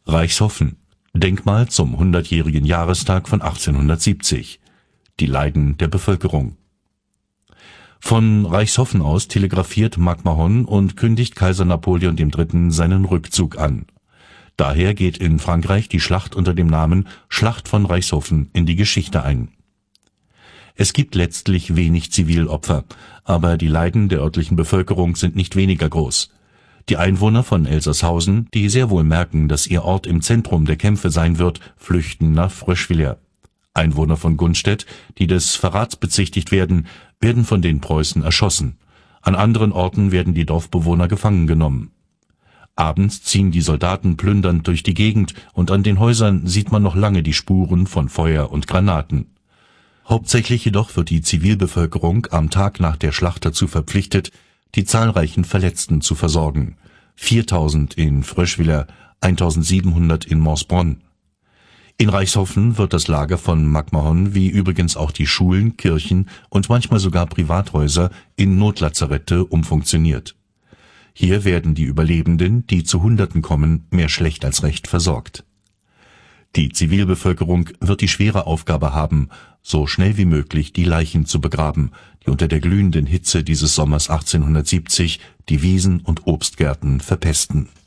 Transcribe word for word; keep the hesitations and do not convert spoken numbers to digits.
Reichshoffen. Denkmal zum hundertjährigen Jahrestag von achtzehnhundertsiebzig. Die Leiden der Bevölkerung. Von Reichshoffen aus telegrafiert MacMahon und kündigt Kaiser Napoleon der Dritte seinen Rückzug an. Daher geht in Frankreich die Schlacht unter dem Namen Schlacht von Reichshoffen in die Geschichte ein. Es gibt letztlich wenig Zivilopfer, aber die Leiden der örtlichen Bevölkerung sind nicht weniger groß. Die Einwohner von Elsaßhausen, die sehr wohl merken, dass ihr Ort im Zentrum der Kämpfe sein wird, flüchten nach Fröschwiller. Einwohner von Gunstedt, die des Verrats bezichtigt werden, werden von den Preußen erschossen. An anderen Orten werden die Dorfbewohner gefangen genommen. Abends ziehen die Soldaten plündernd durch die Gegend und an den Häusern sieht man noch lange die Spuren von Feuer und Granaten. Hauptsächlich jedoch wird die Zivilbevölkerung am Tag nach der Schlacht dazu verpflichtet, die zahlreichen Verletzten zu versorgen. viertausend in Fröschwiller, eintausendsiebenhundert in Morsbronn. In Reichshoffen wird das Lager von MacMahon wie übrigens auch die Schulen, Kirchen und manchmal sogar Privathäuser in Notlazarette umfunktioniert. Hier werden die Überlebenden, die zu Hunderten kommen, mehr schlecht als recht versorgt. Die Zivilbevölkerung wird die schwere Aufgabe haben, so schnell wie möglich die Leichen zu begraben, die unter der glühenden Hitze dieses Sommers achtzehnhundertsiebzig die Wiesen und Obstgärten verpesten.